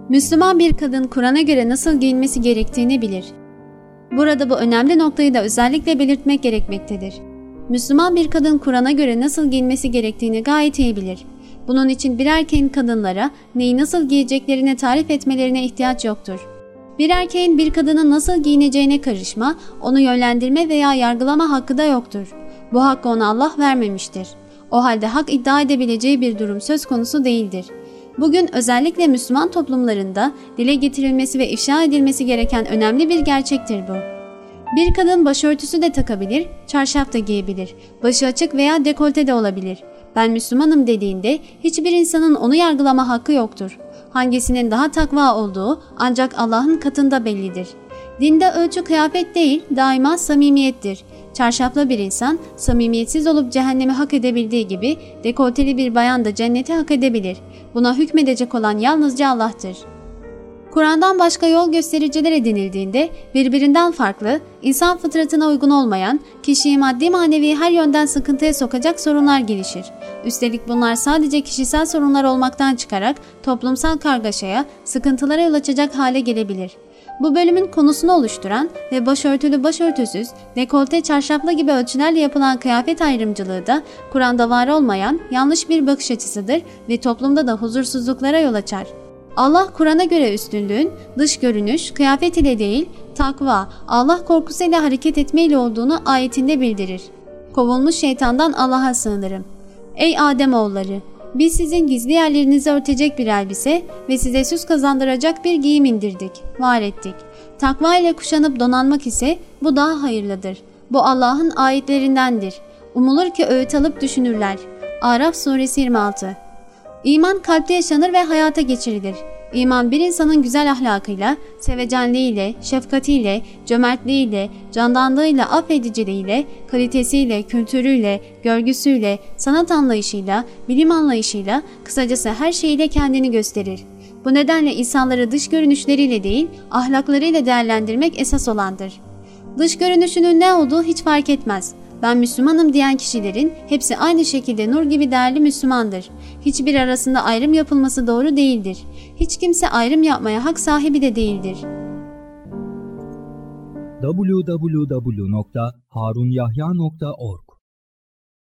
Müslüman bir kadın Kur'an'a göre nasıl giyinmesi gerektiğini bilir. Burada bu önemli noktayı da özellikle belirtmek gerekmektedir. Müslüman bir kadın Kur'an'a göre nasıl giyinmesi gerektiğini gayet iyi bilir. Bunun için bir erkeğin kadınlara neyi nasıl giyeceklerini tarif etmelerine ihtiyaç yoktur. Bir erkeğin bir kadının nasıl giyineceğine karışma, onu yönlendirme veya yargılama hakkı da yoktur. Bu hakkı ona Allah vermemiştir. O halde hak iddia edebileceği bir durum söz konusu değildir. Bugün özellikle Müslüman toplumlarında dile getirilmesi ve ifşa edilmesi gereken önemli bir gerçektir bu. Bir kadın başörtüsü de takabilir, çarşaf da giyebilir, başı açık veya dekolte de olabilir. Ben Müslümanım dediğinde hiçbir insanın onu yargılama hakkı yoktur. Hangisinin daha takva olduğu ancak Allah'ın katında bellidir. Dinde ölçü kıyafet değil, daima samimiyettir. Çarşaflı bir insan samimiyetsiz olup cehennemi hak edebildiği gibi dekolteli bir bayan da cenneti hak edebilir. Buna hükmedecek olan yalnızca Allah'tır. Kur'an'dan başka yol göstericiler edinildiğinde birbirinden farklı, insan fıtratına uygun olmayan, kişiyi maddi manevi her yönden sıkıntıya sokacak sorunlar gelişir. Üstelik bunlar sadece kişisel sorunlar olmaktan çıkarak toplumsal kargaşaya, sıkıntılara yol açacak hale gelebilir. Bu bölümün konusunu oluşturan ve başörtülü başörtüsüz, dekolte çarşaflı gibi ölçülerle yapılan kıyafet ayrımcılığı da Kur'an'da var olmayan yanlış bir bakış açısıdır ve toplumda da huzursuzluklara yol açar. Allah Kur'an'a göre üstünlüğün dış görünüş, kıyafet ile değil, takva, Allah korkusuyla hareket etmeyle olduğunu ayetinde bildirir. Kovulmuş şeytandan Allah'a sığınırım. Ey Ademoğulları! Biz sizin gizli yerlerinizi örtecek bir elbise ve size süs kazandıracak bir giyim indirdik, var ettik. Takva ile kuşanıp donanmak ise bu daha hayırlıdır. Bu Allah'ın ayetlerindendir. Umulur ki öğüt alıp düşünürler. Araf suresi 26. İman kalpte yaşanır ve hayata geçirilir. İman bir insanın güzel ahlakıyla, sevecenliğiyle, şefkatiyle, cömertliğiyle, candanlığıyla, affediciliğiyle, kalitesiyle, kültürüyle, görgüsüyle, sanat anlayışıyla, bilim anlayışıyla, kısacası her şeyiyle kendini gösterir. Bu nedenle insanları dış görünüşleriyle değil, ahlaklarıyla değerlendirmek esas olandır. Dış görünüşünün ne olduğu hiç fark etmez. Ben Müslümanım diyen kişilerin hepsi aynı şekilde nur gibi değerli Müslümandır. Hiçbir arasında ayrım yapılması doğru değildir. Hiç kimse ayrım yapmaya hak sahibi de değildir. www.harunyahya.org